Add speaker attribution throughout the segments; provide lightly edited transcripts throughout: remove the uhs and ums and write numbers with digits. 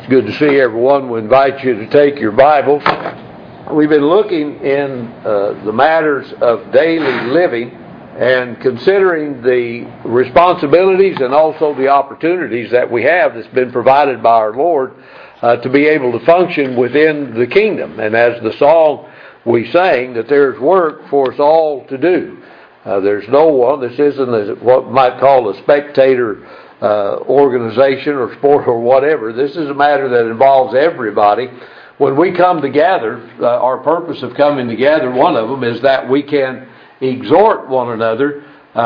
Speaker 1: Good to see everyone. We invite you to take your Bibles. We've been looking in the matters of daily living and considering the responsibilities and also the opportunities that we have that's been provided by our Lord to be able to function within the kingdom. And as the song we sang, that there's work for us all to do. There's no one, this isn't what we might call a spectator organization or sport or whatever. This is a matter that involves everybody. When we come together, our purpose of coming together, one of them is that we can exhort one another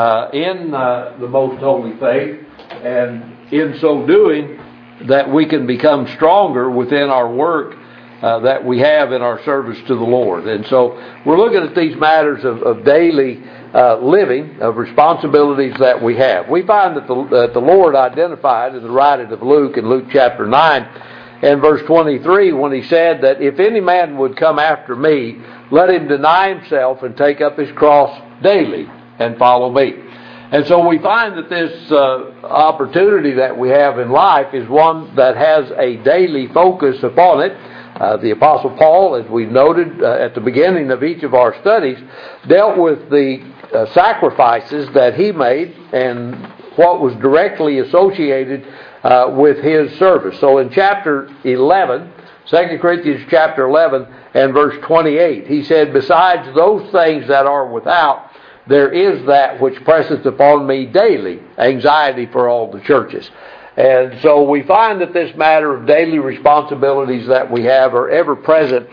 Speaker 1: in the most holy faith, and in so doing that we can become stronger within our work that we have in our service to the Lord. And so we're looking at these matters of daily living, of responsibilities that we have. We find that the Lord identified in the writing of Luke, in Luke chapter 9 and verse 23, when he said that if any man would come after me, let him deny himself and take up his cross daily and follow me. And so we find that this opportunity that we have in life is one that has a daily focus upon it. The Apostle Paul, as we noted at the beginning of each of our studies, dealt with the sacrifices that he made and what was directly associated with his service. So in chapter 11, 2 Corinthians chapter 11 and verse 28, he said, besides those things that are without, there is that which presseth upon me daily, anxiety for all the churches. And so we find that this matter of daily responsibilities that we have are ever present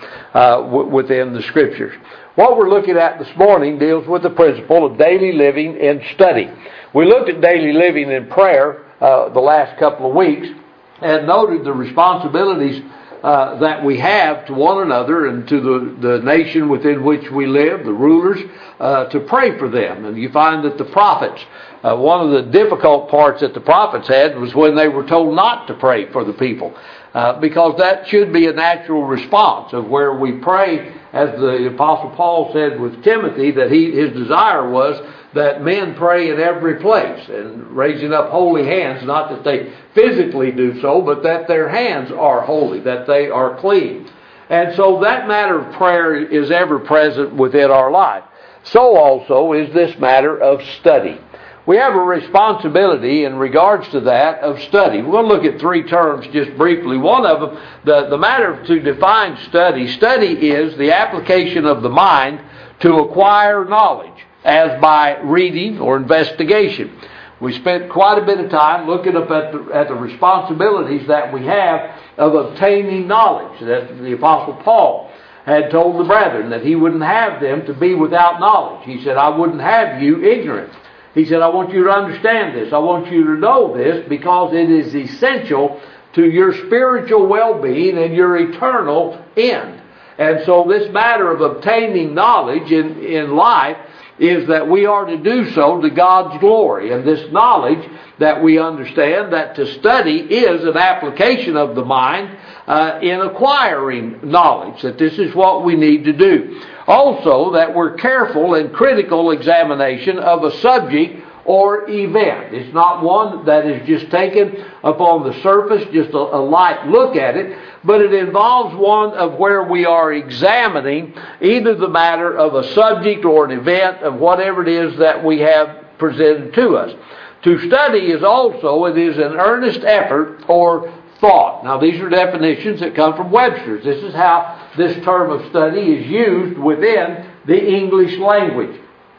Speaker 1: within the Scriptures. What we're looking at this morning deals with the principle of daily living in study. We looked at daily living in prayer the last couple of weeks and noted the responsibilities that we have to one another and to the nation within which we live, the rulers, to pray for them. And you find that the prophets, one of the difficult parts that the prophets had was when they were told not to pray for the people, because that should be a natural response of where we pray, as the Apostle Paul said with Timothy, that his desire was that men pray in every place and raising up holy hands, not that they physically do so, but that their hands are holy, that they are clean. And so that matter of prayer is ever present within our life. So also is this matter of study. We have a responsibility in regards to that of study. We're going to look at three terms just briefly. One of them, the matter to define study. Study is the application of the mind to acquire knowledge, as by reading or investigation. We spent quite a bit of time looking up at the responsibilities that we have of obtaining knowledge. That the Apostle Paul had told the brethren that he wouldn't have them to be without knowledge. He said, I wouldn't have you ignorant. He said, I want you to understand this. I want you to know this because it is essential to your spiritual well-being and your eternal end. And so this matter of obtaining knowledge in life is that we are to do so to God's glory. And this knowledge that we understand that to study is an application of the mind in acquiring knowledge, that this is what we need to do. Also, that we're careful and critical examination of a subject or event. It's not one that is just taken upon the surface, just a light look at it, but it involves one of where we are examining either the matter of a subject or an event of whatever it is that we have presented to us. To study is also, it is an earnest effort or thought. Now, these are definitions that come from Webster's. This is how this term of study is used within the English language.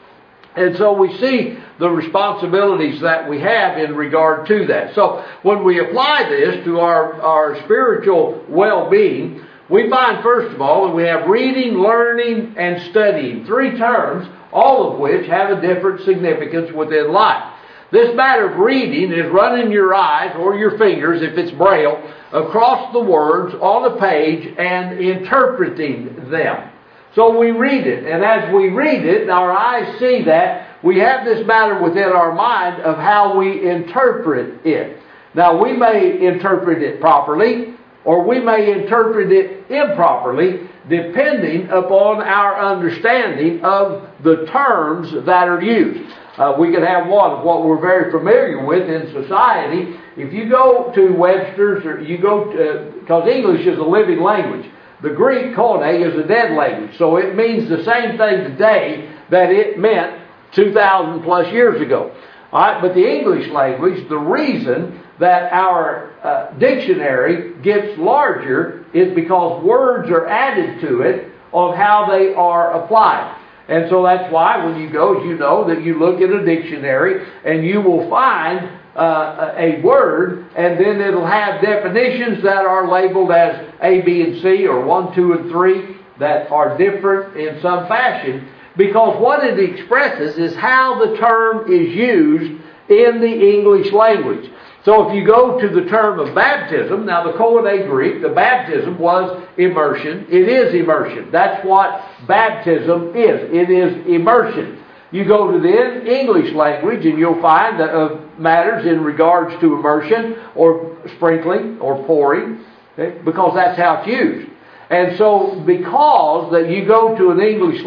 Speaker 1: And so we see the responsibilities that we have in regard to that. So when we apply this to our spiritual well-being, we find, first of all, that we have reading, learning, and studying. Three terms, all of which have a different significance within life. This matter of reading is running your eyes or your fingers, if it's Braille, across the words on a page and interpreting them. So we read it, and as we read it, our eyes see that, we have this matter within our mind of how we interpret it. Now, we may interpret it properly, or we may interpret it improperly, depending upon our understanding of the terms that are used. We could have one of what we're very familiar with in society if you go to Webster's, or you go to, because English is a living language. The Greek koine is a dead language, so it means the same thing today that it meant 2,000 plus years ago. All right, but the English language, the reason that our dictionary gets larger is because words are added to it of how they are applied. And so that's why when you go, you know that you look at a dictionary and you will find a word, and then it'll have definitions that are labeled as A, B, and C, or 1, 2, and 3 that are different in some fashion, because what it expresses is how the term is used in the English language. So if you go to the term of baptism, now the Koine Greek, the baptism was immersion. It is immersion. That's what baptism is. It is immersion. You go to the English language and you'll find matters in regards to immersion or sprinkling or pouring, okay, because that's how it's used. And so because that you go to the English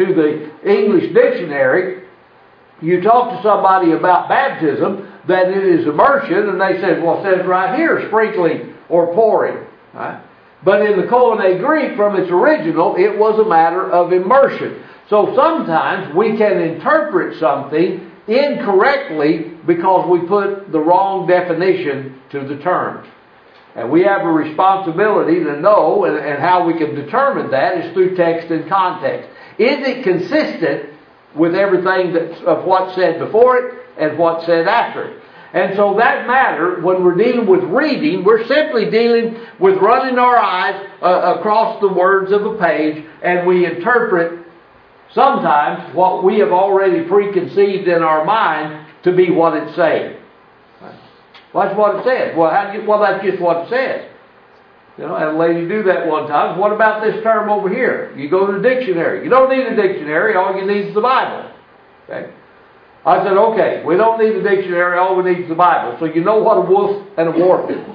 Speaker 1: dictionary, you talk to somebody about baptism, that it is immersion, and they say, well, it says right here, sprinkling or pouring. Right? But in the Koine Greek, from its original, it was a matter of immersion. So sometimes we can interpret something incorrectly because we put the wrong definition to the terms. And we have a responsibility to know, and how we can determine that is through text and context. Is it consistent with everything of what's said before it and what's said after it? And so that matter, when we're dealing with reading, we're simply dealing with running our eyes across the words of a page, and we interpret sometimes what we have already preconceived in our mind to be what it's saying. Well, that's what it says. Well, that's just what it says. You know, I had a lady do that one time. What about this term over here? You go to the dictionary. You don't need a dictionary. All you need is the Bible. Okay? I said, okay, we don't need a dictionary. All we need is the Bible. So you know what a woof and a warp is?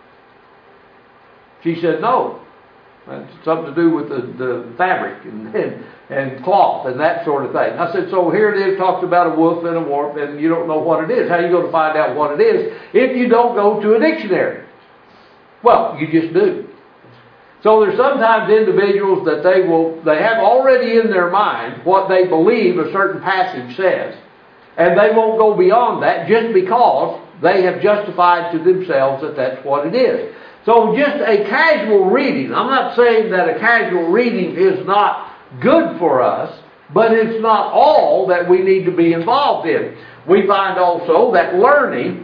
Speaker 1: She said, no. It's something to do with the fabric and cloth and that sort of thing. I said, so here it is, talks about a woof and a warp, and you don't know what it is. How are you going to find out what it is if you don't go to a dictionary? Well, you just do. So there's sometimes individuals that they have already in their mind what they believe a certain passage says, and they won't go beyond that just because they have justified to themselves that that's what it is. So just a casual reading, I'm not saying that a casual reading is not good for us, but it's not all that we need to be involved in. We find also that learning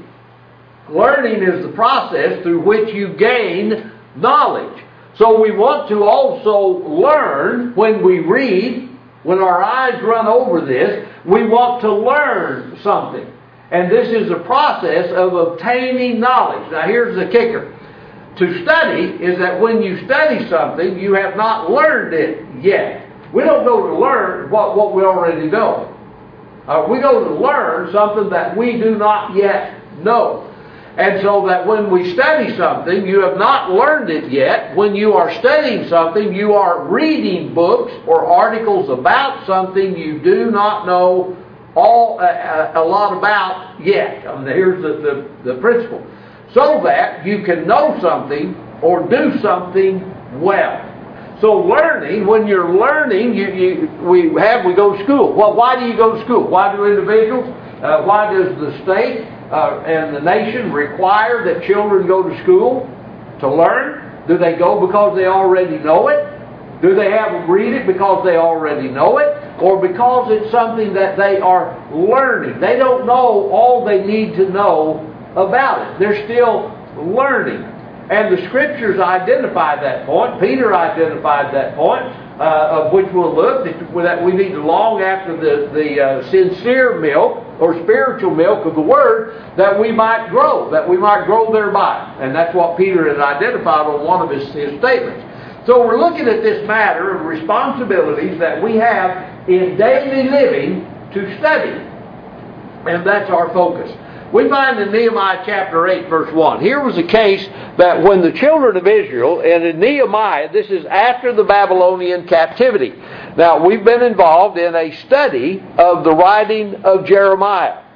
Speaker 1: is the process through which you gain knowledge. So we want to also learn when we read, when our eyes run over this, we want to learn something. And this is a process of obtaining knowledge. Now here's the kicker. To study is that when you study something, you have not learned it yet. We don't go to learn what we already know. We go to learn something that we do not yet know. And so that when we study something, you have not learned it yet. When you are studying something, you are reading books or articles about something you do not know a lot about yet. I mean, here's the principle. So that you can know something or do something well. So learning, when you're learning, we go to school. Well, why do you go to school? Why do individuals? Why does the state and the nation require that children go to school to learn? Do they go because they already know it? Do they have them read it because they already know it? Or because it's something that they are learning? They don't know all they need to know about it. They're still learning. And the Scriptures identify that point. Peter identified that point, of which we'll look, that we need to long after the sincere milk or spiritual milk of the Word, that we might grow thereby. And that's what Peter has identified on one of his statements. So we're looking at this matter of responsibilities that we have in daily living to study. And that's our focus. We find in Nehemiah chapter 8, verse 1. Here was a case that when the children of Israel, and in Nehemiah, this is after the Babylonian captivity. Now, we've been involved in a study of the writing of Jeremiah.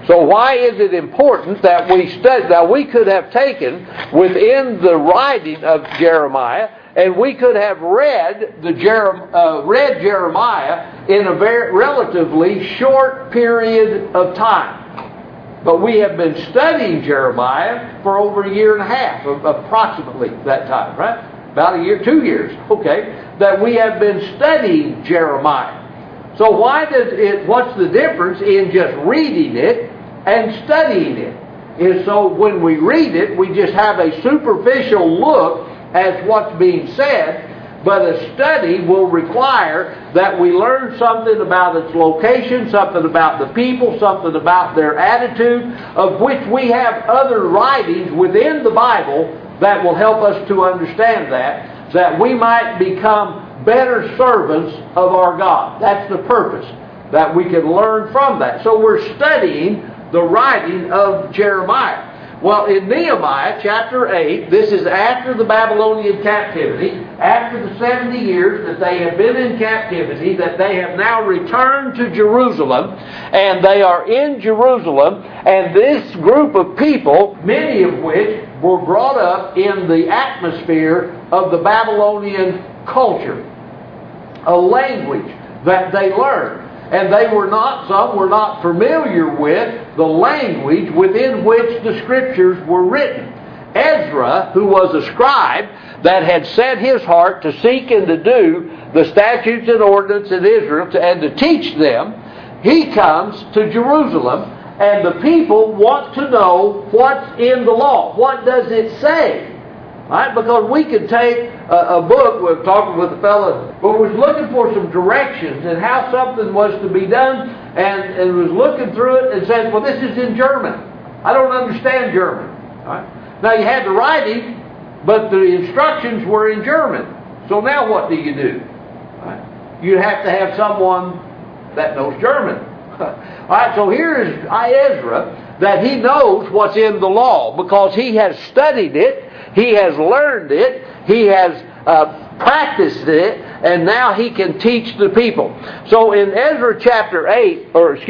Speaker 1: So why is it important that we study? Now, we could have taken within the writing of Jeremiah, and we could have read Jeremiah in a very relatively short period of time. But we have been studying Jeremiah for over a year and a half, approximately that time, right? About a year, 2 years, okay, that we have been studying Jeremiah. So what's the difference in just reading it and studying it? Is so when we read it, we just have a superficial look at what's being said, but a study will require that we learn something about its location, something about the people, something about their attitude, of which we have other writings within the Bible that will help us to understand that we might become better servants of our God. That's the purpose, that we can learn from that. So we're studying the writing of Jeremiah. Well, in Nehemiah chapter 8, this is after the Babylonian captivity, after the 70 years that they have been in captivity, that they have now returned to Jerusalem, and they are in Jerusalem, and this group of people, many of which were brought up in the atmosphere of the Babylonian culture, a language that they learned. And some were not familiar with the language within which the Scriptures were written. Ezra, who was a scribe that had set his heart to seek and to do the statutes and ordinances in Israel and to teach them, he comes to Jerusalem, and the people want to know what's in the law. What does it say? Right? Because we could take a book, we were talking with a fellow who was looking for some directions and how something was to be done, and was looking through it and said, well, this is in German. I don't understand German. Right? Now, you had the writing, but the instructions were in German. So now what do you do? Right? You have to have someone that knows German. All right, so here is Ezra, that he knows what's in the law because he has studied it, he has learned it, he has practiced it, and now he can teach the people. So in Nehemiah chapter 8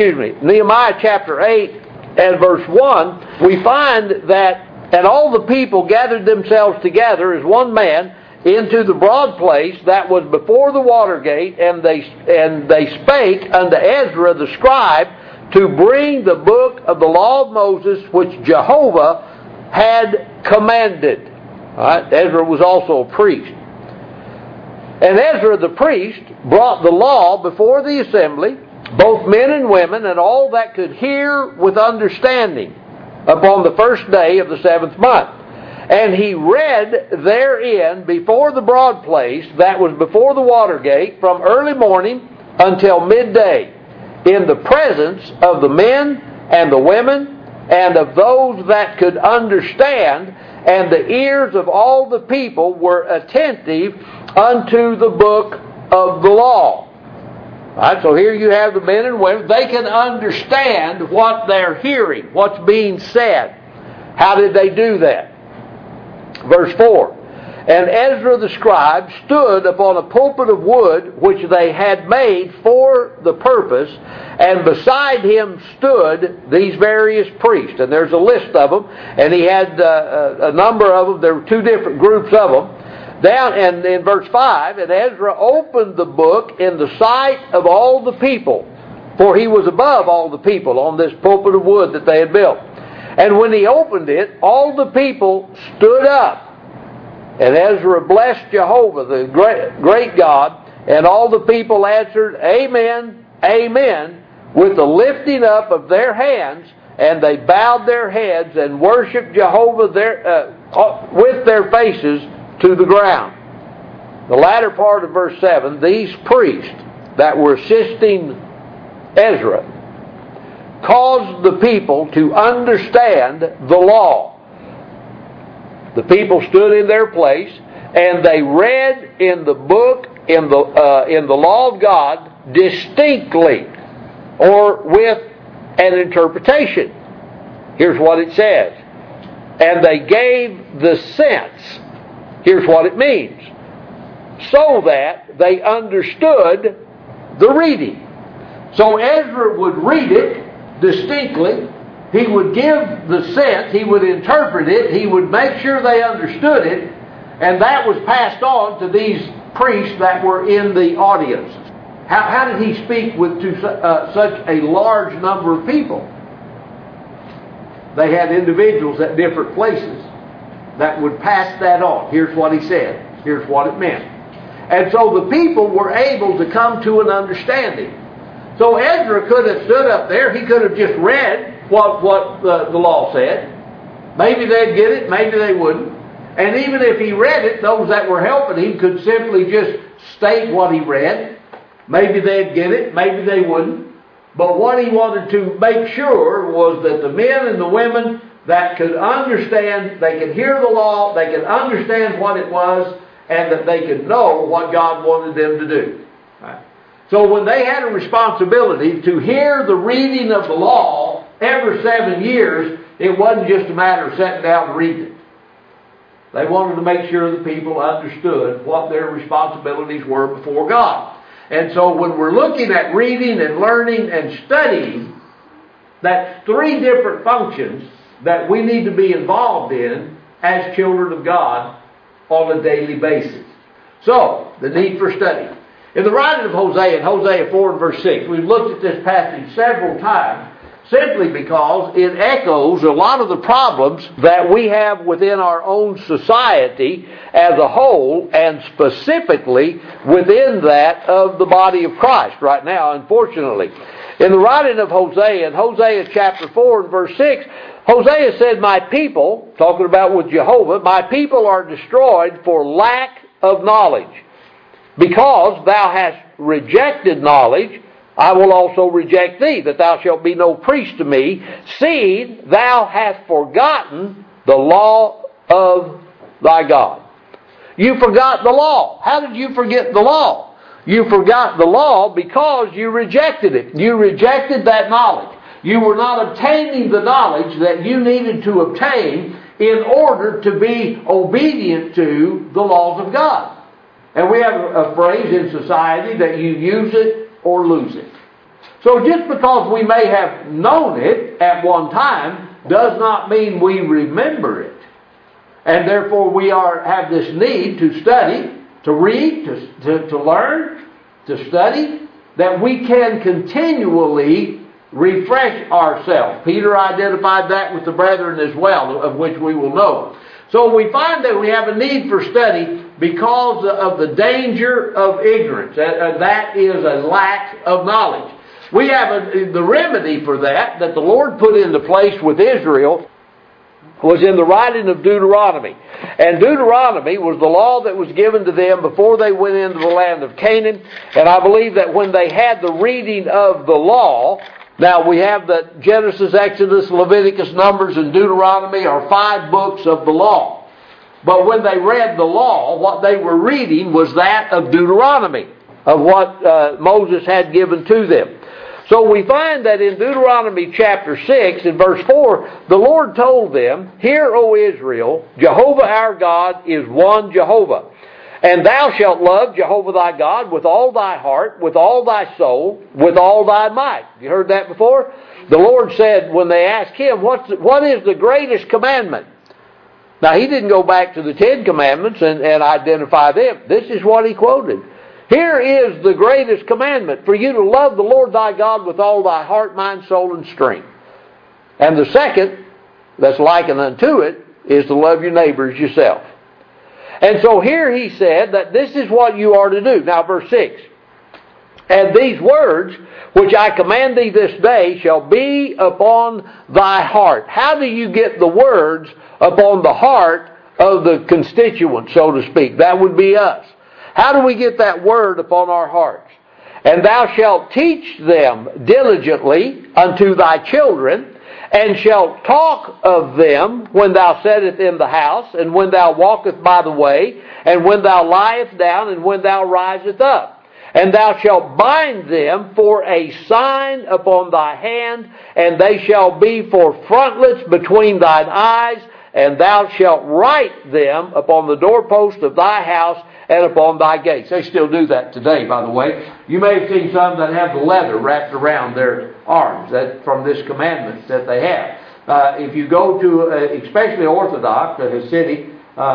Speaker 1: and verse 1, we find that, and all the people gathered themselves together as one man into the broad place that was before the water gate, and they spake unto Ezra the scribe to bring the book of the law of Moses which Jehovah had commanded. All right? Ezra was also a priest. And Ezra the priest brought the law before the assembly, both men and women, and all that could hear with understanding, upon the first day of the 7th month. And he read therein before the broad place that was before the water gate from early morning until midday, in the presence of the men and the women and of those that could understand, and the ears of all the people were attentive unto the book of the law. All right, so here you have the men and women. They can understand what they're hearing, what's being said. How did they do that? Verse 4, and Ezra the scribe stood upon a pulpit of wood which they had made for the purpose, and beside him stood these various priests. And there's a list of them, and he had a number of them. There were two different groups of them. Down and in verse 5, and Ezra opened the book in the sight of all the people, for he was above all the people on this pulpit of wood that they had built. And when he opened it, all the people stood up. And Ezra blessed Jehovah, the great God, and all the people answered, Amen, Amen, with the lifting up of their hands, and they bowed their heads and worshipped Jehovah with their faces to the ground. The latter part of verse 7, these priests that were assisting Ezra caused the people to understand the law. The people stood in their place, and they read in the book, in the law of God, distinctly, or with an interpretation. Here's what it says. And they gave the sense. Here's what it means. So that they understood the reading. So Ezra would read it distinctly, He would give the sense, he would interpret it, he would make sure they understood it, and that was passed on to these priests that were in the audience. How did he speak to such a large number of people? They had individuals at different places that would pass that on. Here's what he said. Here's what it meant. And so the people were able to come to an understanding. So Ezra could have stood up there. He could have just read what the law said. Maybe they'd get it. Maybe they wouldn't. And even if he read it, those that were helping him could simply just state what he read. Maybe they'd get it. Maybe they wouldn't. But what he wanted to make sure was that the men and the women that could understand, they could hear the law, they could understand what it was, and that they could know what God wanted them to do. Right. So when they had a responsibility to hear the reading of the law every 7 years, it wasn't just a matter of sitting down and reading it. They wanted to make sure the people understood what their responsibilities were before God. And so when we're looking at reading and learning and studying, that's 3 different functions that we need to be involved in as children of God on a daily basis. So, the need for study. In the writing of Hosea, in Hosea 4 and verse 6, we've looked at this passage several times simply because it echoes a lot of the problems that we have within our own society as a whole, and specifically within that of the body of Christ right now, unfortunately. In the writing of Hosea, in Hosea chapter 4 and verse 6, Hosea said, "My people," talking about with Jehovah, "my people are destroyed for lack of knowledge. Because thou hast rejected knowledge, I will also reject thee, that thou shalt be no priest to me, seeing thou hast forgotten the law of thy God." You forgot the law. How did you forget the law? You forgot the law because you rejected it. You rejected that knowledge. You were not obtaining the knowledge that you needed to obtain in order to be obedient to the laws of God. And we have a phrase in society that you use it or lose it. So just because we may have known it at one time does not mean we remember it. And therefore we have this need to study, to read, to learn, to study, that we can continually refresh ourselves. Peter identified that with the brethren as well, of which we will know. So we find that we have a need for study because of the danger of ignorance. That is a lack of knowledge. We have the remedy for that the Lord put into place with Israel was in the writing of Deuteronomy. And Deuteronomy was the law that was given to them before they went into the land of Canaan. And I believe that when they had the reading of the law, now we have that Genesis, Exodus, Leviticus, Numbers, and Deuteronomy are 5 books of the law. But when they read the law, what they were reading was that of Deuteronomy, of what Moses had given to them. So we find that in Deuteronomy chapter 6, in verse 4, the Lord told them, "Hear, O Israel, Jehovah our God is one Jehovah. And thou shalt love Jehovah thy God with all thy heart, with all thy soul, with all thy might." You heard that before? The Lord said when they asked him, what is the greatest commandment? Now he didn't go back to the 10 commandments and identify them. This is what he quoted. "Here is the greatest commandment, for you to love the Lord thy God with all thy heart, mind, soul, and strength. And the second, that's likened unto it, is to love your neighbor as yourself." And so here he said that this is what you are to do. Now verse 6. "And these words which I command thee this day shall be upon thy heart." How do you get the words upon the heart of the constituent, so to speak? That would be us. How do we get that word upon our hearts? "And thou shalt teach them diligently unto thy children, and shalt talk of them when thou sittest in the house, and when thou walkest by the way, and when thou liest down, and when thou risest up. And thou shalt bind them for a sign upon thy hand, and they shall be for frontlets between thine eyes, and thou shalt write them upon the doorpost of thy house and upon thy gates." They still do that today, by the way. You may have seen some that have the leather wrapped around their arms, that from this commandment that they have. If you go to, especially Orthodox, a Hasidic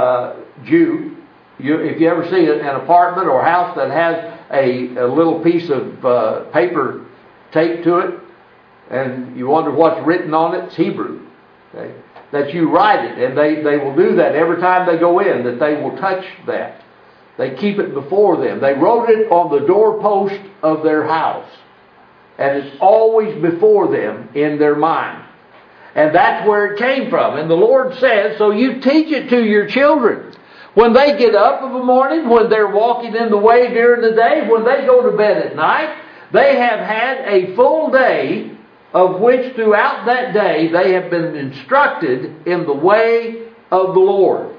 Speaker 1: Jew, if you ever see an apartment or house that has a little piece of paper taped to it, and you wonder what's written on it, it's Hebrew. Okay? That you write it, and they will do that every time they go in, that they will touch that. They keep it before them. They wrote it on the doorpost of their house. And it's always before them in their mind. And that's where it came from. And the Lord says, so you teach it to your children. When they get up of a morning, when they're walking in the way during the day, when they go to bed at night, they have had a full day of which throughout that day they have been instructed in the way of the Lord.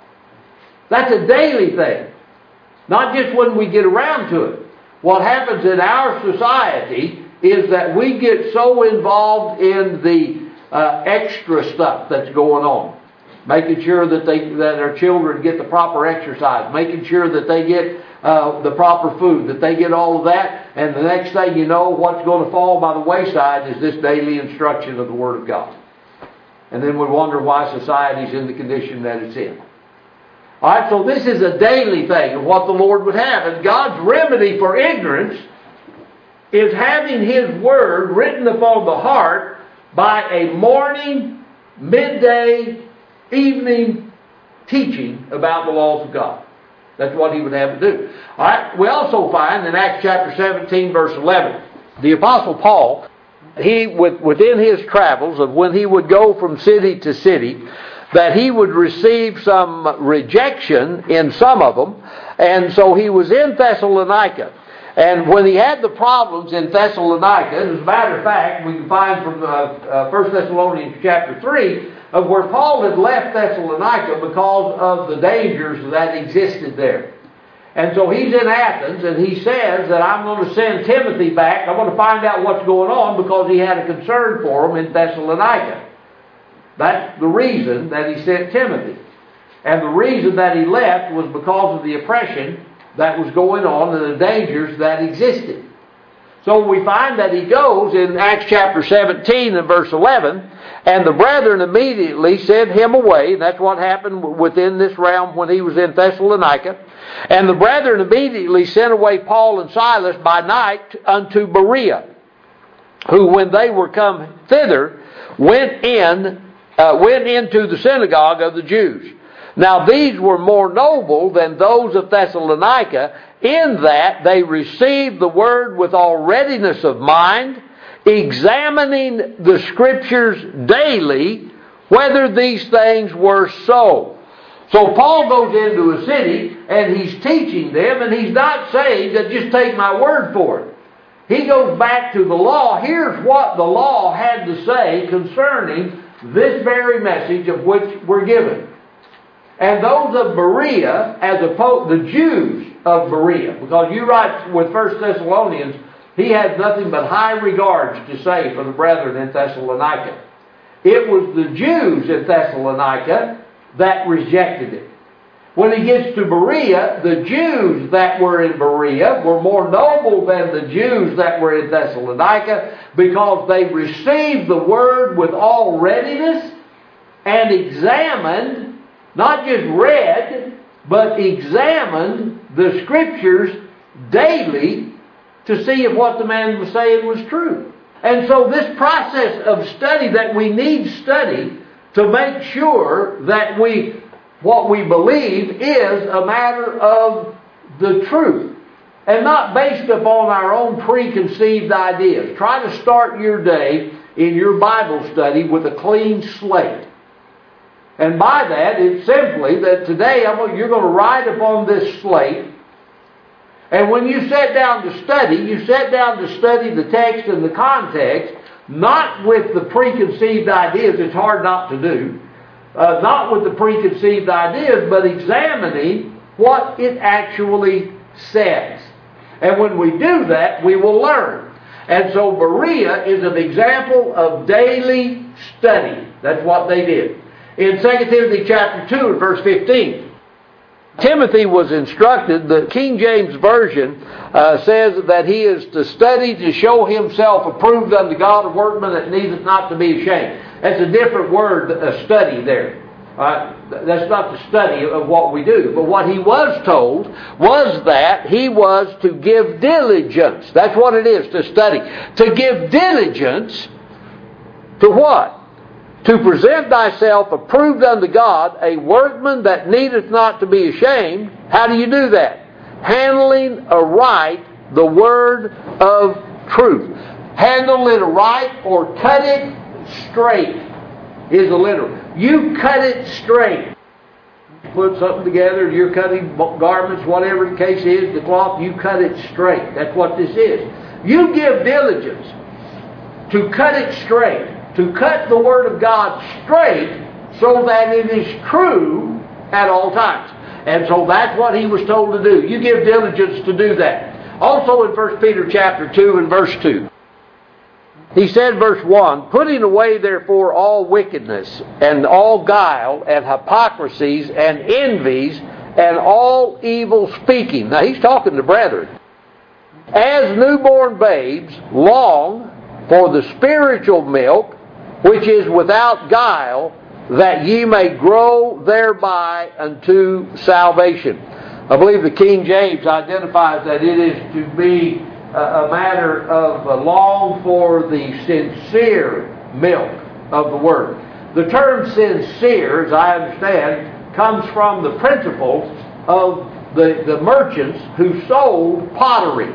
Speaker 1: That's a daily thing. Not just when we get around to it. What happens in our society is that we get so involved in the extra stuff that's going on. Making sure that our children get the proper exercise. Making sure that they get the proper food. That they get all of that. And the next thing you know, what's going to fall by the wayside is this daily instruction of the Word of God. And then we wonder why society's in the condition that it's in. Alright, so this is a daily thing of what the Lord would have. And God's remedy for ignorance is having His Word written upon the heart by a morning, midday, evening teaching about the laws of God. That's what He would have to do. Alright, we also find in Acts chapter 17 verse 11, the Apostle Paul, he within his travels of when he would go from city to city, that he would receive some rejection in some of them. And so he was in Thessalonica. And when he had the problems in Thessalonica, as a matter of fact, we can find from 1 Thessalonians chapter 3, of where Paul had left Thessalonica because of the dangers that existed there. And so he's in Athens, and he says that I'm going to send Timothy back. I'm going to find out what's going on because he had a concern for them in Thessalonica. That's the reason that he sent Timothy. And the reason that he left was because of the oppression that was going on and the dangers that existed. So we find that he goes in Acts chapter 17 and verse 11, and the brethren immediately sent him away. That's what happened within this realm when he was in Thessalonica. And the brethren immediately sent away Paul and Silas by night unto Berea, who when they were come thither went into the synagogue of the Jews. Now these were more noble than those of Thessalonica, in that they received the word with all readiness of mind, examining the Scriptures daily, whether these things were so. So Paul goes into a city, and he's teaching them, and he's not saying that just take my word for it. He goes back to the law. Here's what the law had to say concerning this very message of which we're given. And those of Berea, as opposed the Jews of Berea, because you write with 1 Thessalonians, he had nothing but high regards to say for the brethren in Thessalonica. It was the Jews in Thessalonica that rejected it. When he gets to Berea, the Jews that were in Berea were more noble than the Jews that were in Thessalonica, because they received the word with all readiness and examined, not just read, but examined the Scriptures daily to see if what the man was saying was true. And so this process of study that we need study to make sure that what we believe is a matter of the truth and not based upon our own preconceived ideas. Try to start your day in your Bible study with a clean slate. And by that, it's simply that today you're going to write upon this slate. And when you sit down to study, you sit down to study the text and the context, not with the preconceived ideas. It's hard not to do. Not with the preconceived ideas, but examining what it actually says. And when we do that, we will learn. And so Berea is an example of daily study. That's what they did. In 2 Timothy chapter 2 and verse 15, Timothy was instructed, the King James Version says that he is to study to show himself approved unto God, a workman that needeth not to be ashamed. That's a different word, a study there. That's not the study of what we do. But what he was told was that he was to give diligence. That's what it is, to study. To give diligence to what? To present thyself approved unto God, a workman that needeth not to be ashamed. How do you do that? Handling aright the word of truth. Handle it aright or cut it straight is the literal. You cut it straight. Put something together, you're cutting garments, whatever the case is, the cloth, you cut it straight. That's what this is. You give diligence to cut it straight, to cut the Word of God straight so that it is true at all times. And so that's what he was told to do. You give diligence to do that. Also in 1 Peter chapter 2 and verse 2. He said, verse 1, putting away therefore all wickedness and all guile and hypocrisies and envies and all evil speaking. Now he's talking to brethren. As newborn babes, long for the spiritual milk, which is without guile, that ye may grow thereby unto salvation. I believe the King James identifies that it is to be a matter of long for the sincere milk of the Word. The term sincere, as I understand, comes from the principles of the merchants who sold pottery.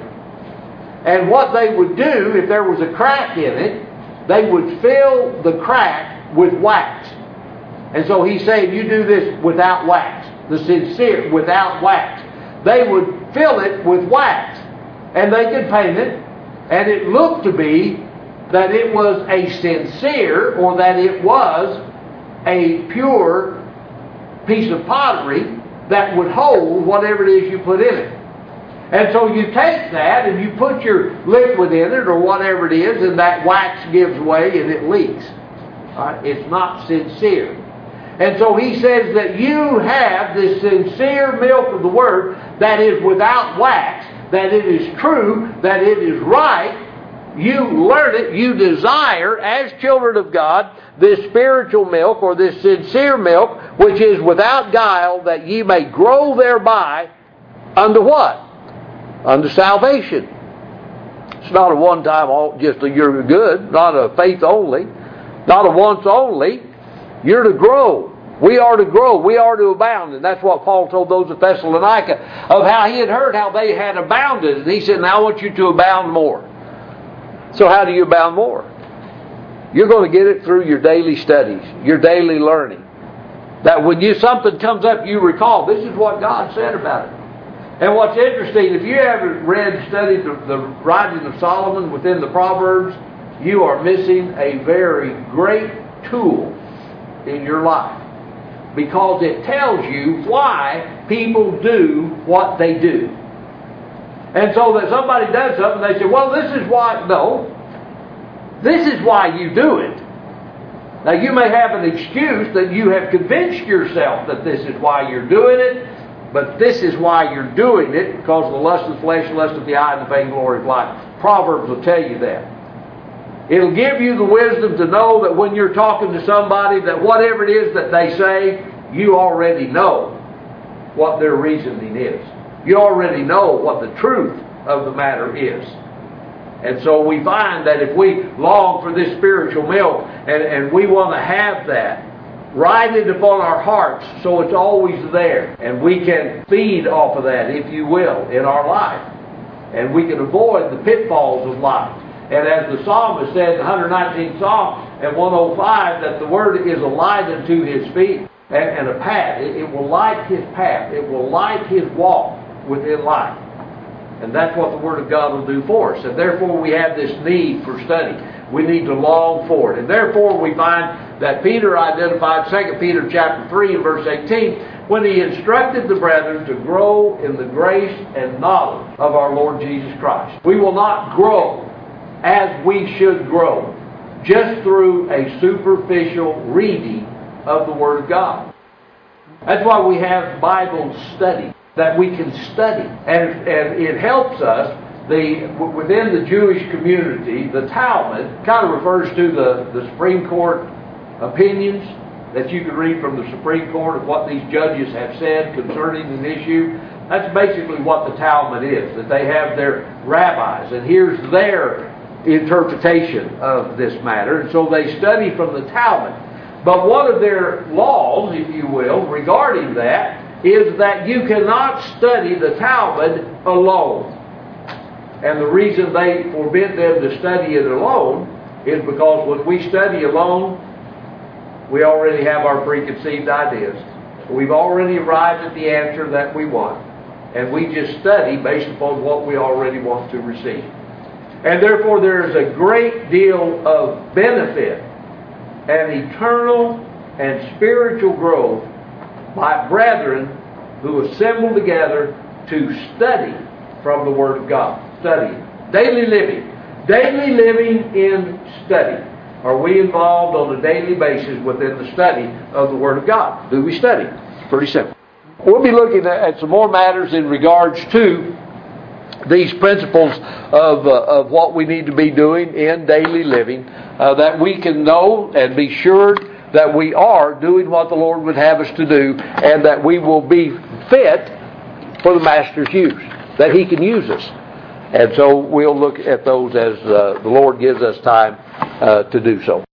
Speaker 1: And what they would do, if there was a crack in it, they would fill the crack with wax. And so he's saying, you do this without wax. The sincere, without wax. They would fill it with wax. And they could paint it, and it looked to be that it was a sincere, or that it was a pure piece of pottery that would hold whatever it is you put in it. And so you take that and you put your liquid in it, or whatever it is, and that wax gives way and it leaks. It's not sincere. And so he says that you have this sincere milk of the Word that is without wax, that it is true, that it is right. You learn it, you desire, as children of God, this spiritual milk, or this sincere milk, which is without guile, that ye may grow thereby unto what? Unto salvation. It's not a one-time, just a you're good, not a faith only, not a once only. You're to grow. We are to grow. We are to abound. And that's what Paul told those at Thessalonica, of how he had heard how they had abounded. And he said, now I want you to abound more. So how do you abound more? You're going to get it through your daily studies, your daily learning. That when something comes up, you recall, this is what God said about it. And what's interesting, if you haven't studied the writing of Solomon within the Proverbs, you are missing a very great tool in your life. Because it tells you why people do what they do. And so that somebody does something, they say, well, this is why. No. This is why you do it. Now, you may have an excuse that you have convinced yourself that this is why you're doing it, but this is why you're doing it, because of the lust of the flesh, lust of the eye, and the vainglory of life. Proverbs will tell you that. It'll give you the wisdom to know that when you're talking to somebody, that whatever it is that they say, you already know what their reasoning is. You already know what the truth of the matter is. And so we find that if we long for this spiritual milk, and we want to have that, write it upon our hearts so it's always there. And we can feed off of that, if you will, in our life. And we can avoid the pitfalls of life. And as the psalmist said in the 119th Psalm and 105, that the Word is a light unto his feet and a path. It will light his path. It will light his walk within life. And that's what the Word of God will do for us. And therefore we have this need for study. We need to long for it. And therefore we find that Peter identified 2 Peter chapter 3 and verse 18 when he instructed the brethren to grow in the grace and knowledge of our Lord Jesus Christ. We will not grow as we should grow just through a superficial reading of the Word of God. That's why we have Bible study, that we can study. And it helps us, within the Jewish community, the Talmud kind of refers to the Supreme Court opinions that you can read from the Supreme Court of what these judges have said concerning an issue. That's basically what the Talmud is, that they have their rabbis, and here's their interpretation of this matter, and so they study from the Talmud. But one of their laws, if you will, regarding that, is that you cannot study the Talmud alone. And the reason they forbid them to study it alone is because when we study alone, we already have our preconceived ideas. We've already arrived at the answer that we want. And we just study based upon what we already want to receive. And therefore there is a great deal of benefit and eternal and spiritual growth by brethren who assemble together to study from the Word of God. Study. Daily living. Daily living in study. Are we involved on a daily basis within the study of the Word of God? Do we study? Pretty simple. We'll be looking at some more matters in regards to these principles of what we need to be doing in daily living, that we can know and be sure that we are doing what the Lord would have us to do, and that we will be fit for the Master's use, that He can use us. And so we'll look at those as the Lord gives us time to do so.